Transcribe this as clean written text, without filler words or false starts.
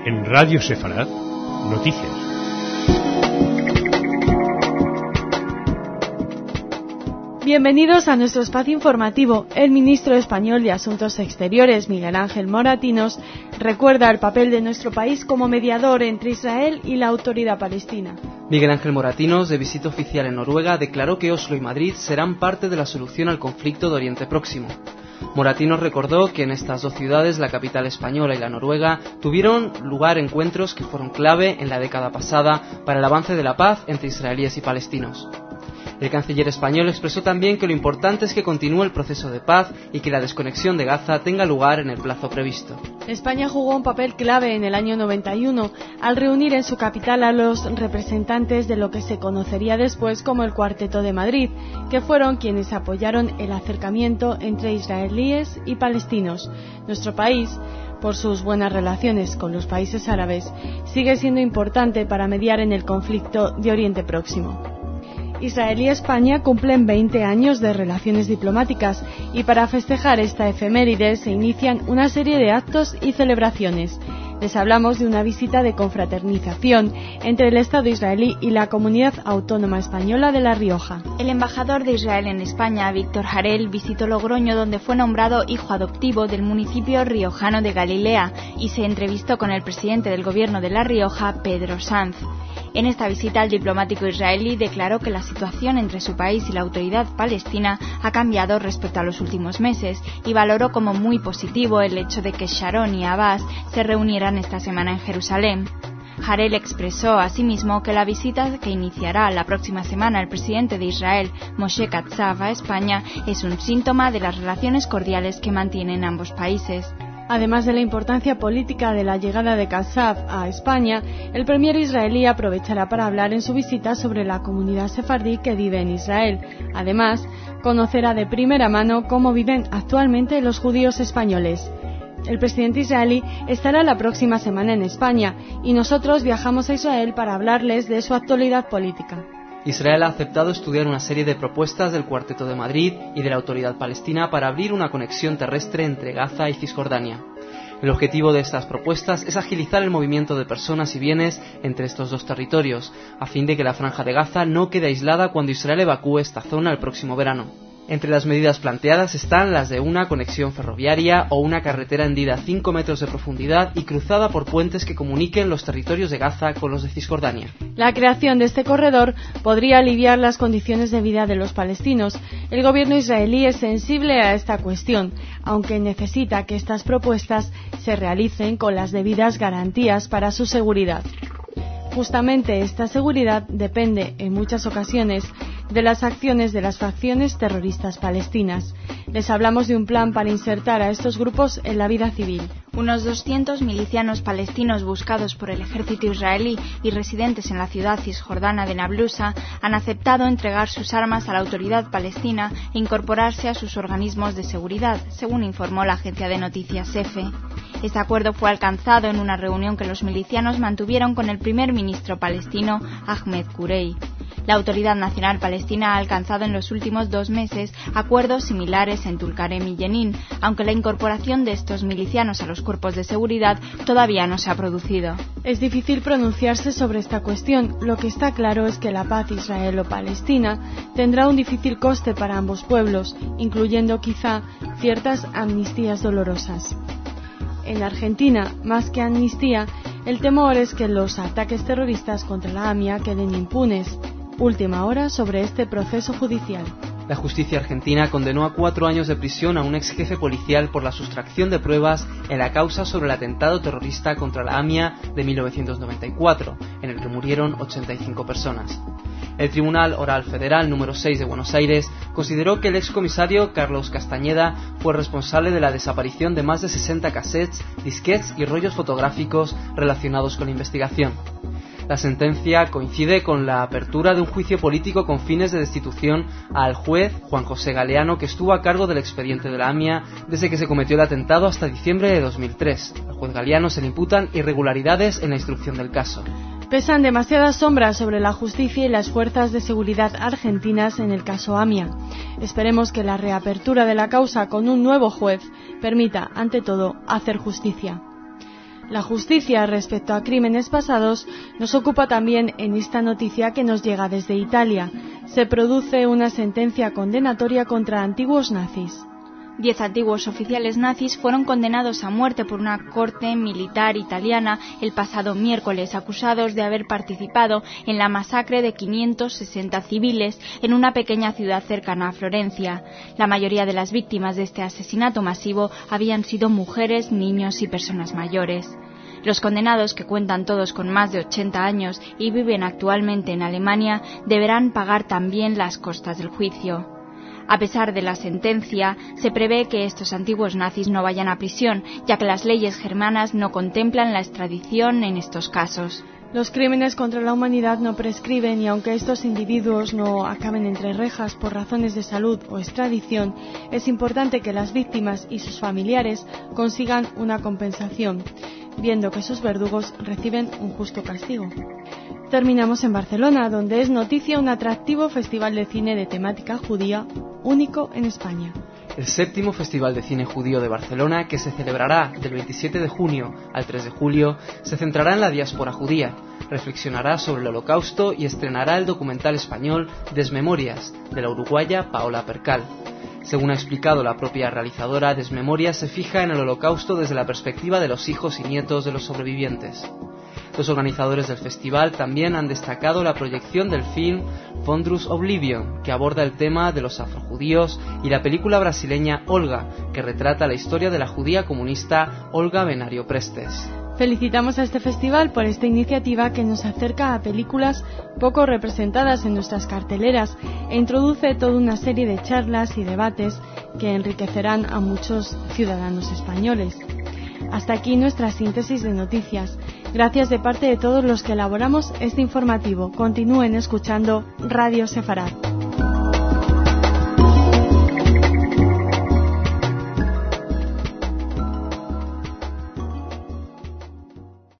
En Radio Sefarad, noticias. Bienvenidos a nuestro espacio informativo. El ministro español de Asuntos Exteriores, Miguel Ángel Moratinos, recuerda el papel de nuestro país como mediador entre Israel y la Autoridad Palestina. Miguel Ángel Moratinos, de visita oficial en Noruega, declaró que Oslo y Madrid serán parte de la solución al conflicto de Oriente Próximo. Moratinos recordó que en estas dos ciudades, la capital española y la noruega, tuvieron lugar encuentros que fueron clave en la década pasada para el avance de la paz entre israelíes y palestinos. El canciller español expresó también que lo importante es que continúe el proceso de paz y que la desconexión de Gaza tenga lugar en el plazo previsto. España jugó un papel clave en el año 91 al reunir en su capital a los representantes de lo que se conocería después como el Cuarteto de Madrid, que fueron quienes apoyaron el acercamiento entre israelíes y palestinos. Nuestro país, por sus buenas relaciones con los países árabes, sigue siendo importante para mediar en el conflicto de Oriente Próximo. Israel y España cumplen 20 años de relaciones diplomáticas y para festejar esta efeméride se inician una serie de actos y celebraciones. Les hablamos de una visita de confraternización entre el Estado israelí y la Comunidad Autónoma Española de La Rioja. El embajador de Israel en España, Víctor Harel, visitó Logroño, donde fue nombrado hijo adoptivo del municipio riojano de Galilea, y se entrevistó con el presidente del gobierno de La Rioja, Pedro Sanz. En esta visita, el diplomático israelí declaró que la situación entre su país y la autoridad palestina ha cambiado respecto a los últimos meses y valoró como muy positivo el hecho de que Sharon y Abbas se reunieran esta semana en Jerusalén. Harel expresó asimismo que la visita que iniciará la próxima semana el presidente de Israel, Moshe Katsav, a España es un síntoma de las relaciones cordiales que mantienen ambos países. Además de la importancia política de la llegada de Katsav a España, el premier israelí aprovechará para hablar en su visita sobre la comunidad sefardí que vive en Israel. Además, conocerá de primera mano cómo viven actualmente los judíos españoles. El presidente israelí estará la próxima semana en España y nosotros viajamos a Israel para hablarles de su actualidad política. Israel ha aceptado estudiar una serie de propuestas del Cuarteto de Madrid y de la Autoridad Palestina para abrir una conexión terrestre entre Gaza y Cisjordania. El objetivo de estas propuestas es agilizar el movimiento de personas y bienes entre estos dos territorios, a fin de que la Franja de Gaza no quede aislada cuando Israel evacúe esta zona el próximo verano. Entre las medidas planteadas están las de una conexión ferroviaria o una carretera hendida a 5 metros de profundidad y cruzada por puentes que comuniquen los territorios de Gaza con los de Cisjordania. La creación de este corredor podría aliviar las condiciones de vida de los palestinos. El gobierno israelí es sensible a esta cuestión, aunque necesita que estas propuestas se realicen con las debidas garantías para su seguridad. Justamente esta seguridad depende, en muchas ocasiones, de las acciones de las facciones terroristas palestinas. Les hablamos de un plan para insertar a estos grupos en la vida civil. Unos 200 milicianos palestinos buscados por el ejército israelí y residentes en la ciudad cisjordana de Nablusa han aceptado entregar sus armas a la autoridad palestina e incorporarse a sus organismos de seguridad, según informó la agencia de noticias EFE. Este acuerdo fue alcanzado en una reunión que los milicianos mantuvieron con el primer ministro palestino Ahmed Kurey. La Autoridad Nacional Palestina ha alcanzado en los últimos 2 meses acuerdos similares en Tulkarem y Jenin, aunque la incorporación de estos milicianos a los cuerpos de seguridad todavía no se ha producido. Es difícil pronunciarse sobre esta cuestión. Lo que está claro es que la paz israelo-palestina tendrá un difícil coste para ambos pueblos, incluyendo quizá ciertas amnistías dolorosas. En Argentina, más que amnistía, el temor es que los ataques terroristas contra la AMIA queden impunes. Última hora sobre este proceso judicial. La justicia argentina condenó a 4 años de prisión a un ex jefe policial por la sustracción de pruebas en la causa sobre el atentado terrorista contra la AMIA de 1994, en el que murieron 85 personas. El Tribunal Oral Federal número 6 de Buenos Aires consideró que el excomisario Carlos Castañeda fue responsable de la desaparición de más de 60 cassettes, disquetes y rollos fotográficos relacionados con la investigación. La sentencia coincide con la apertura de un juicio político con fines de destitución al juez Juan José Galeano, que estuvo a cargo del expediente de la AMIA desde que se cometió el atentado hasta diciembre de 2003. Al juez Galeano se le imputan irregularidades en la instrucción del caso. Pesan demasiadas sombras sobre la justicia y las fuerzas de seguridad argentinas en el caso AMIA. Esperemos que la reapertura de la causa con un nuevo juez permita, ante todo, hacer justicia. La justicia respecto a crímenes pasados nos ocupa también en esta noticia que nos llega desde Italia. Se produce una sentencia condenatoria contra antiguos nazis. 10 antiguos oficiales nazis fueron condenados a muerte por una corte militar italiana el pasado miércoles, acusados de haber participado en la masacre de 560 civiles en una pequeña ciudad cercana a Florencia. La mayoría de las víctimas de este asesinato masivo habían sido mujeres, niños y personas mayores. Los condenados, que cuentan todos con más de 80 años y viven actualmente en Alemania, deberán pagar también las costas del juicio. A pesar de la sentencia, se prevé que estos antiguos nazis no vayan a prisión, ya que las leyes germanas no contemplan la extradición en estos casos. Los crímenes contra la humanidad no prescriben y aunque estos individuos no acaben entre rejas por razones de salud o extradición, es importante que las víctimas y sus familiares consigan una compensación, viendo que sus verdugos reciben un justo castigo. Terminamos en Barcelona, donde es noticia un atractivo festival de cine de temática judía, único en España. El 7º Festival de Cine Judío de Barcelona, que se celebrará del 27 de junio al 3 de julio, se centrará en la diáspora judía, reflexionará sobre el Holocausto y estrenará el documental español Desmemorias, de la uruguaya Paola Percal. Según ha explicado la propia realizadora, Desmemorias se fija en el Holocausto desde la perspectiva de los hijos y nietos de los sobrevivientes. Los organizadores del festival también han destacado la proyección del film Wondrous Oblivion, que aborda el tema de los afrojudíos, y la película brasileña Olga, que retrata la historia de la judía comunista Olga Benario Prestes. Felicitamos a este festival por esta iniciativa que nos acerca a películas poco representadas en nuestras carteleras e introduce toda una serie de charlas y debates que enriquecerán a muchos ciudadanos españoles. Hasta aquí nuestra síntesis de noticias. Gracias de parte de todos los que elaboramos este informativo. Continúen escuchando Radio Sefarad.